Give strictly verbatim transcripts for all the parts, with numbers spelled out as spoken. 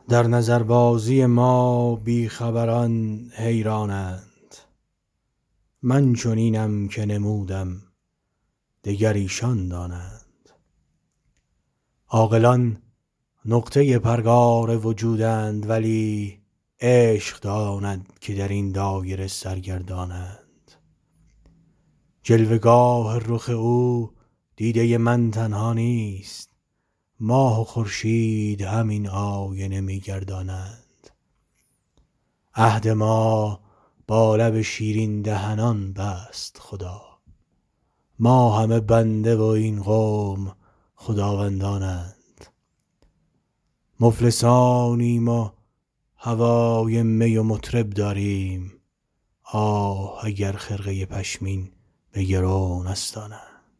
در نظربازی ما بیخبران حیرانند. من چنینم که نمودم دگر ایشان دانند. عاقلان نقطه پرگار وجودند، ولی عشق داند که در این دایره سرگردانند. جلوه‌گاه رخ او دیده من تنها نیست، ماه و خورشید همین آینه می گردانند. عهد ما با لب شیرین دهنان بست خدا، ما همه بنده و این قوم خداوندانند. مفلسانیم و هوای می و مطرب داریم، آه اگر خرقه پشمین به گرو نستانند.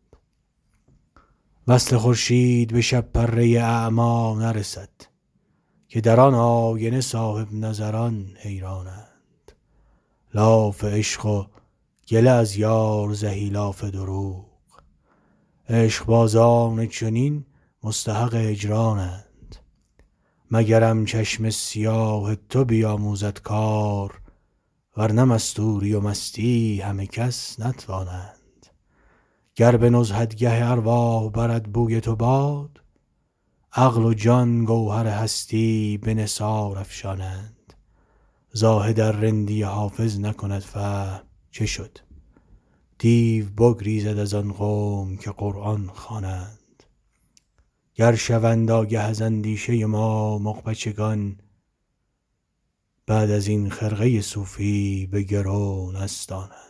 وصل خورشید به شب پره اعمی نرسد، که در آن آینه صاحب نظران حیرانند. لاف عشق و گله از یار زهی لاف دروغ، عشقبازان چنین مستحق هجرانند. مگرم چشم سیاه تو بیاموزد کار، ورنه مستوری و مستی همه کس نتوانند. گر به نزهتگه ارواح برد بوی تو باد، عقل و جان گوهر هستی به نثار افشانند. زاهد ار رندی حافظ نکند فهم چه شد، دیو بگریزد از آن قوم که قرآن خوانند. گر شوند آگه از اندیشه ما مغ-بچگان، بعد از این خرقه صوفی به گرو نستانند.